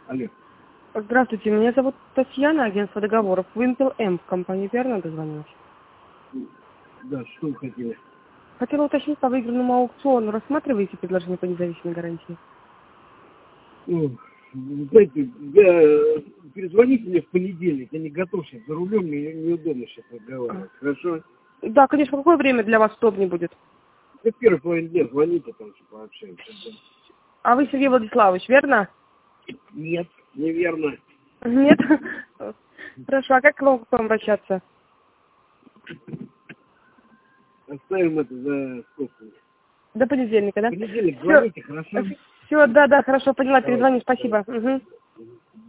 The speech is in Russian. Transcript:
Алло. Здравствуйте, меня зовут Татьяна, агентство договоров. Вимпел М в компании верно дозвонилась? Да, что вы хотели? Хотела уточнить по выигранному аукциону. Рассматриваете предложение по независимой гарантии? Ну, вы знаете, перезвоните мне в понедельник. Я не готов сейчас за рулем, мне неудобно сейчас разговаривать. Хорошо? Да, конечно. В какое время для вас удобнее будет? За первый половину дня звоните, там что пообщаемся. Да. А вы Сергей Владиславович, верно? Нет, неверно. Нет? Хорошо, а как к вам обращаться? Оставим это за сколько? До понедельника, В да? понедельник Все, звоните, хорошо? все, да, хорошо, поняла, Давайте. перезвоню, спасибо. Угу.